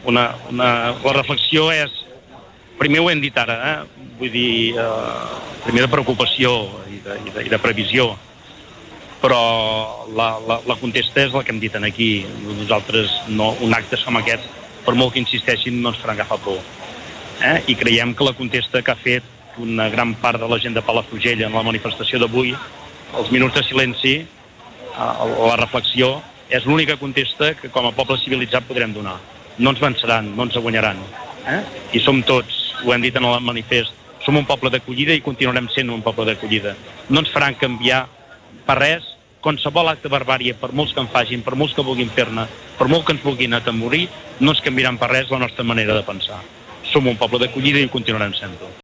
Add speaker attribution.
Speaker 1: La reflexió és, primer ho hem dit ara, vull dir, primer de preocupació i de previsió, però la contesta és la que hem dit aquí. Nosaltres, un acte com aquest, per molt que insisteixin, no ens faran agafar por. I creiem que la contesta que ha fet una gran part de la gent de Palafrugell en la manifestació d'avui, els minuts de silenci, la reflexió, és l'única contesta que com a poble civilitzat podrem donar. No ens venceran, no ens guanyaran. I som tots, ho hem dit en el manifest, som un poble d'acollida i continuarem sent un poble d'acollida. No ens faran canviar per res. Qualsevol acte barbària, per molts que en facin, per molts que vulguin fer-ne, per molt que ens vulguin atemorir, no ens canviaran per res la nostra manera de pensar. Som un poble d'acollida i ho continuarem sent.